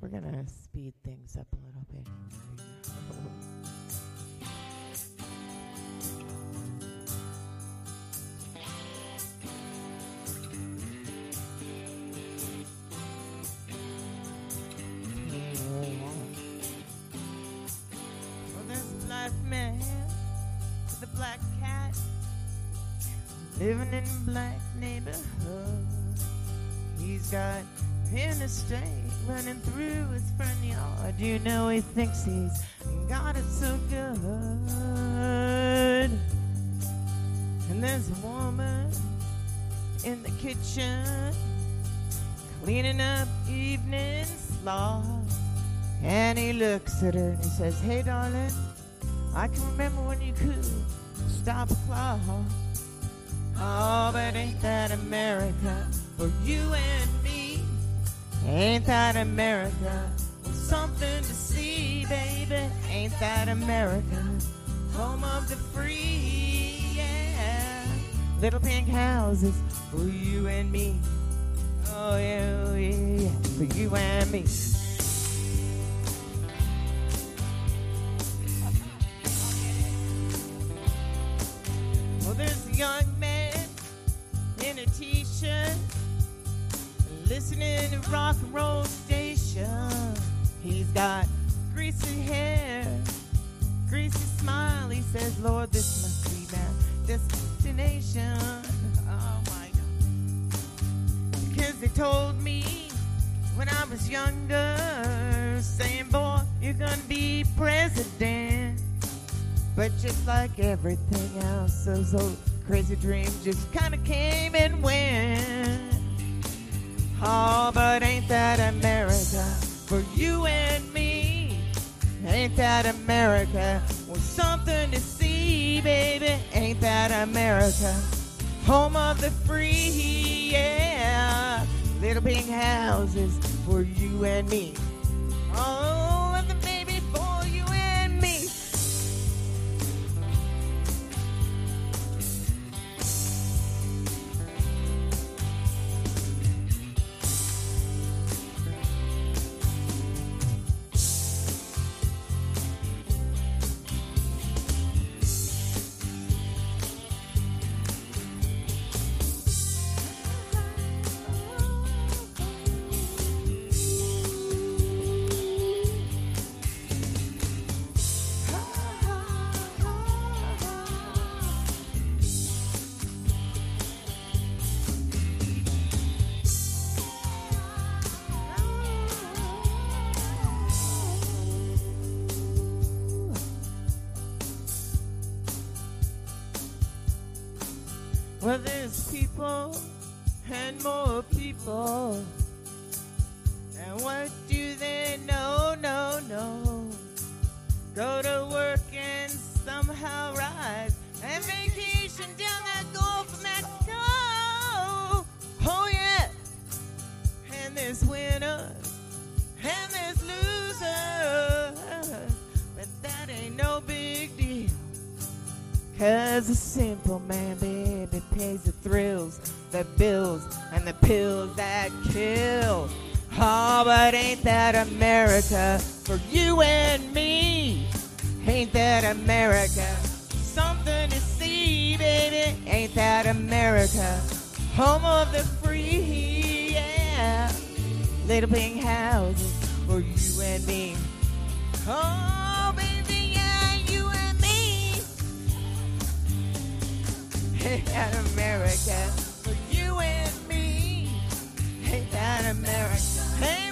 We're going to speed things up a little bit. Well, there's a black man with a black cat living in a black neighborhood. He's got interstate running through his front yard. You know he thinks he's got it so good. And there's a woman in the kitchen cleaning up evening slop. And he looks at her and he says, "Hey darling, I can remember when you could stop a clock. Oh, but ain't that America for you and me? Ain't that America? Something to see, baby. Ain't that America? Home of the free, yeah. Little pink houses for you and me. Oh, yeah, yeah, for you and me." Well, there's a young man in a t-shirt listening to rock and roll station. He's got greasy hair, greasy smile. He says, "Lord, this must be my destination." Oh my God. Because they told me when I was younger, saying, "Boy, you're gonna be president." But just like everything else, those old crazy dreams just kind of came and went. Oh, but ain't that America for you and me? Ain't that America? Well, something to see, baby. Ain't that America? Home of the free, yeah. Little pink houses for you and me. Oh, and the baby for you and me. Well, there's people and more people. And what do they know? No, no. Go to work and somehow rise. And vacation down that Gulf of Mexico. Oh, yeah. And there's winners and there's losers. But that ain't no big deal. 'Cause a simple man, baby, pays the thrills, the bills, and the pills that kill. Oh, but ain't that America for you and me? Ain't that America? Something to see, baby. Ain't that America? Home of the free, yeah. Little pink houses for you and me. Oh, baby, yeah, you and me. Ain't that America for you and me? Ain't that America? Hey.